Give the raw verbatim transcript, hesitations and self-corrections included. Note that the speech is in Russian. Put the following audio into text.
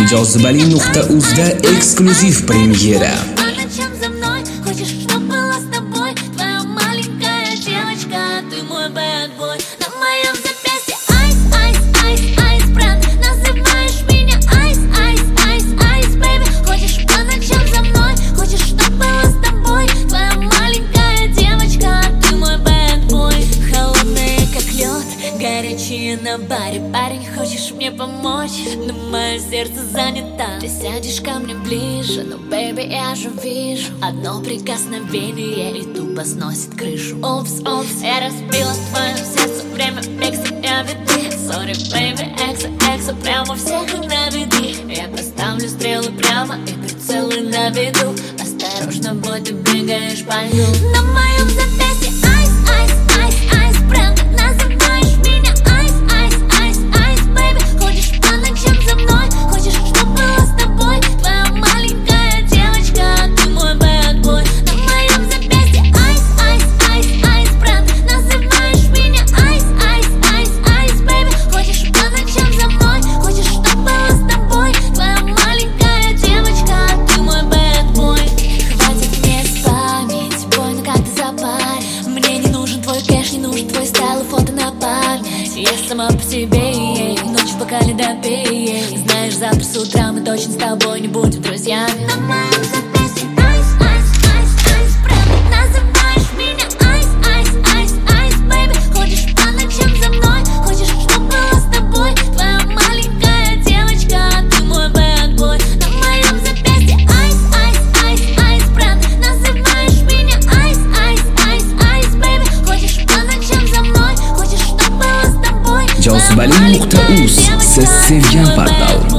jozibali nuqta uzda eksklyuziv premyera. Горячие на баре, парень, хочешь мне помочь? Но мое сердце занято. Ты сядешь ко мне ближе, но, бэйби, я же вижу одно прикосновение и тупо сносит крышу. Упс, упс, я разбила твое сердце, время экса, я веди. Сори, бэйби, экса, экса, прямо всех наведи. Я поставлю стрелы прямо и прицелы на виду. Осторожно, бой, ты бегаешь по льду. На моем запястье айс, айс, айс, айс, бренд. Называешь меня айс, айс, айс, айс, бэйби. Ходишь по ночам за мной, хочешь, чтоб было с тобой. Твоя маленькая девочка, ты мой бэдбой. На моем запястье айс, айс, айс, айс, бренд. Называешь меня айс, айс, айс, айс, бэйби. Ходишь по ночам за мной, хочешь, чтоб было с тобой. Твоя маленькая девочка, ты мой бэдбой. Хватит мне спамить, больно как-то запарь. Мне не нужен твой кэш, не нужен твой стайл и фото на память. Я сама по себе, ночью пока не допей. Знаешь, завтра с утра мы точно с тобой не будем друзьями. На моем запястье айс, айс, айс, айс, бренд. Называешь меня айс, айс, айс, айс, бэйби. Ходишь по ночам за мной, хочешь, чтоб было с тобой. Твоя маленькая девочка, ты мой бэдбой. На моем запястье айс, айс, айс, айс, бренд. Называешь меня айс, айс, айс, айс, бэйби. Ходишь по nочам за мной, хочешь, чтоб было с тобой. jozibali nuqta uz siz sevgan portal.